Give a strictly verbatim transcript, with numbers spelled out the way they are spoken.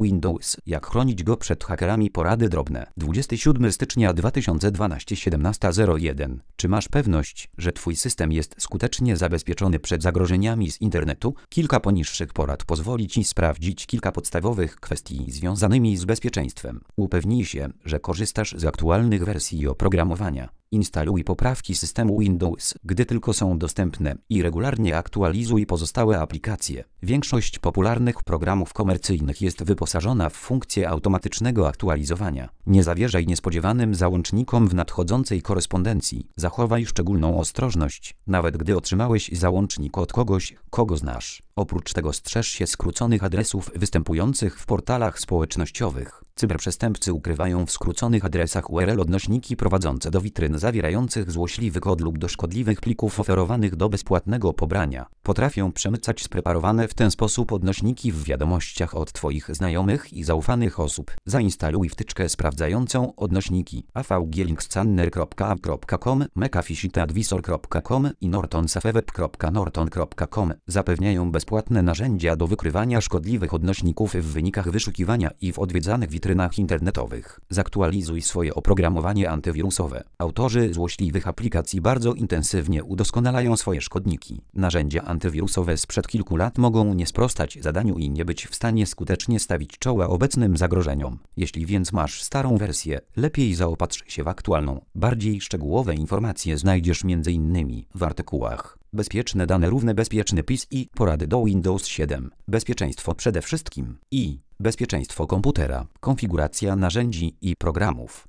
Windows. Jak chronić go przed hakerami? Porady drobne. dwudziestego siódmego stycznia dwa tysiące dwunastego, siedemnasta zero jeden. Czy masz pewność, że Twój system jest skutecznie zabezpieczony przed zagrożeniami z internetu? Kilka poniższych porad pozwoli Ci sprawdzić kilka podstawowych kwestii związanymi z bezpieczeństwem. Upewnij się, że korzystasz z aktualnych wersji oprogramowania. Instaluj poprawki systemu Windows, gdy tylko są dostępne, i regularnie aktualizuj pozostałe aplikacje. Większość popularnych programów komercyjnych jest wyposażona w funkcję automatycznego aktualizowania. Nie zawierzaj niespodziewanym załącznikom w nadchodzącej korespondencji. Zachowaj szczególną ostrożność, nawet gdy otrzymałeś załącznik od kogoś, kogo znasz. Oprócz tego strzeż się skróconych adresów występujących w portalach społecznościowych. Cyberprzestępcy ukrywają w skróconych adresach U R L odnośniki prowadzące do witryn zawierających złośliwy kod lub do szkodliwych plików oferowanych do bezpłatnego pobrania. Potrafią przemycać spreparowane w ten sposób odnośniki w wiadomościach od Twoich znajomych i zaufanych osób. Zainstaluj wtyczkę sprawdzającą odnośniki a v g links scanner kropka a kropka com, mcafee advisor kropka com i nortonsafeweb kropka norton kropka com. Zapewniają bezpłatne narzędzia do wykrywania szkodliwych odnośników w wynikach wyszukiwania i w odwiedzanych witrynach internetowych. Zaktualizuj swoje oprogramowanie antywirusowe. Autorzy złośliwych aplikacji bardzo intensywnie udoskonalają swoje szkodniki. Narzędzia antywirusowe sprzed kilku lat mogą nie sprostać zadaniu i nie być w stanie skutecznie stawić czoła obecnym zagrożeniom. Jeśli więc masz starą wersję, lepiej zaopatrz się w aktualną. Bardziej szczegółowe informacje znajdziesz między innymi w artykułach Bezpieczne dane równe bezpieczny P I S i porady do Windows siedem. Bezpieczeństwo przede wszystkim i bezpieczeństwo komputera, konfiguracja narzędzi i programów.